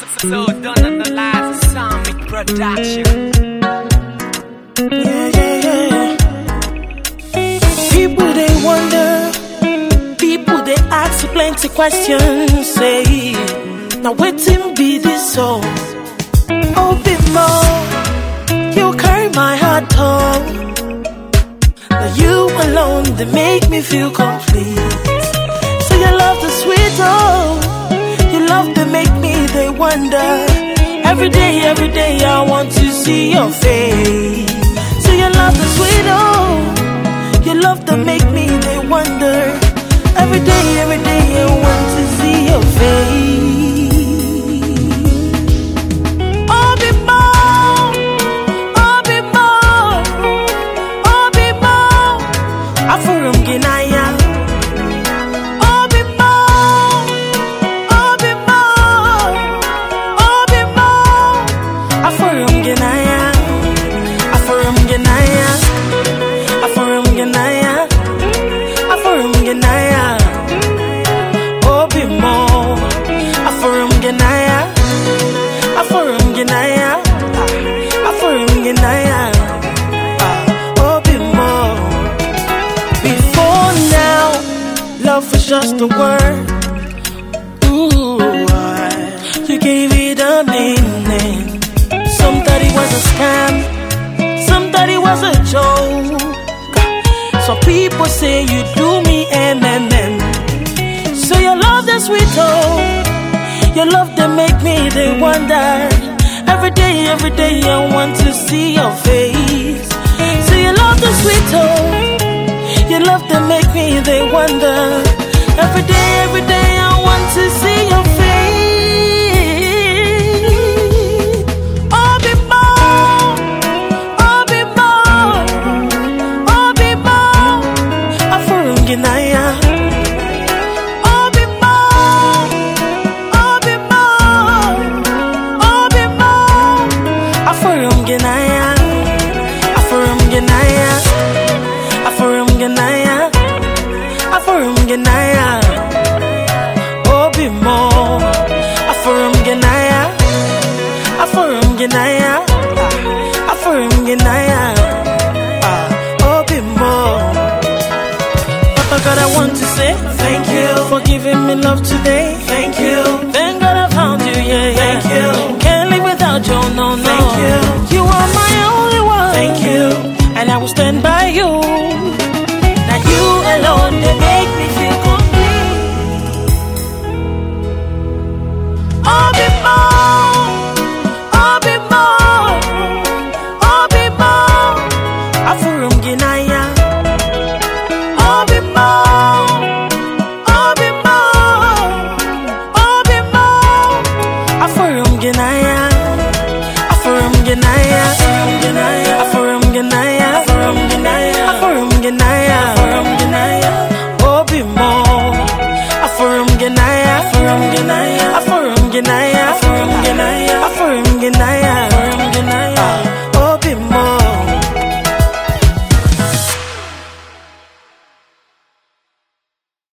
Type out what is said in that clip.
So done on the live Sonic production. Yeah. People they wonder, people they ask plenty questions. Say, now waiting be this so? Oh, bit more, you carry my heart home. Now you alone they make me feel complete. So you love the sweet oh, you love they make me they wonder. Every day I want to see your face. So you love the sweet oh, you love to make me they wonder. Every day I want to see your face. Oh, be more, oh, be more, oh, be more. Afurum ginaya. Oh, be more, oh, be more, oh, be more. Afurum ginaya, afurum ginaya, afurum ginaya, afurum ginaya. Oh, be more, afurum ginaya, afurum ginaya, afurum ginaya. Oh, be more. Before now, love was just a word. Ooh, you gave it a meaning. Some thought it was a scam, some thought it was a joke. So people say you do me MMM. So your love the sweet oh, your love that make me they wonder. Every day I want to see your face. So your love the sweet oh, your love that make me they wonder. Every day I want to see your face. Oh, be more, oh, be more, oh, be more. Afurum ginaya. Oh, be more, oh, be more, oh, be more. Afurum ginaya, afurum ginaya, afurum ginaya, afurum ginaya. Oh, be more, afurum ginaya, afurum ginaya, afurum ginaya. Oh, be more. Papa God, I want to say thank you for giving me love today. Thank you. Thank God I found you, yeah. Thank you. Can't live without you, no. Thank you. You are my only one. Thank you. And I will stand by you. Now you alone, they make me feel complete. Oh,